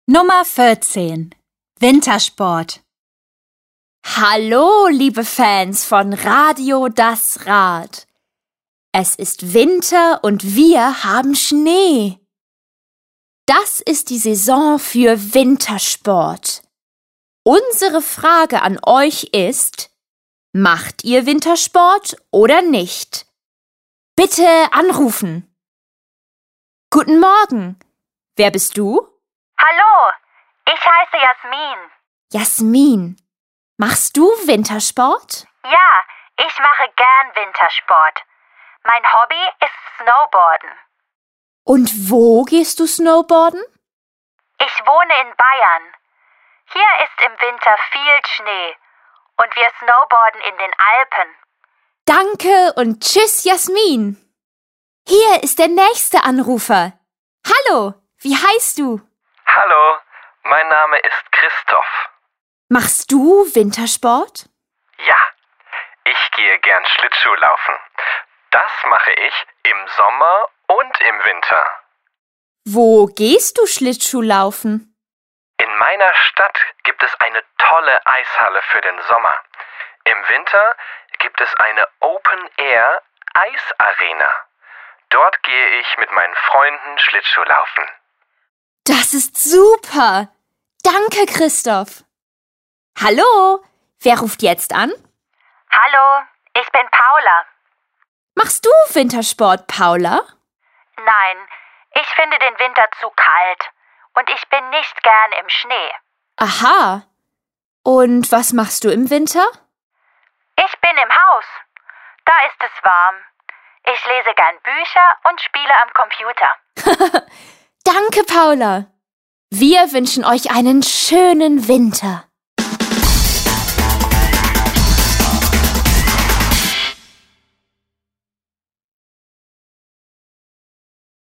Nummer 14. Wintersport. Hallo, liebe Fans von Radio Das Rad. Es ist Winter und wir haben Schnee. Das ist die Saison für Wintersport. Unsere Frage an euch ist: Macht ihr Wintersport oder nicht? Bitte anrufen. Guten Morgen. Wer bist du? Hallo, ich heiße Jasmin. Jasmin. Machst du Wintersport? Ja, ich mache gern Wintersport. Mein Hobby ist Snowboarden. Und wo gehst du snowboarden? Ich wohne in Bayern. Hier ist im Winter viel Schnee und wir snowboarden in den Alpen. Danke und tschüss, Jasmin. Hier ist der nächste Anrufer. Hallo, wie heißt du? Hallo, mein Name ist Christoph. Machst du Wintersport? Ja, ich gehe gern Schlittschuhlaufen. Das mache ich im Sommer und im Winter. Wo gehst du Schlittschuhlaufen? In meiner Stadt gibt es eine tolle Eishalle für den Sommer. Im Winter gibt es eine Open-Air-Eisarena. Dort gehe ich mit meinen Freunden Schlittschuhlaufen. Das ist super. Danke, Christoph. Hallo, wer ruft jetzt an? Hallo, ich bin Paula. Machst du Wintersport, Paula? Nein, ich finde den Winter zu kalt und ich bin nicht gern im Schnee. Aha. Und was machst du im Winter? Ich bin im Haus. Da ist es warm. Ich lese gern Bücher und spiele am Computer. Danke, Paula. Wir wünschen euch einen schönen Winter.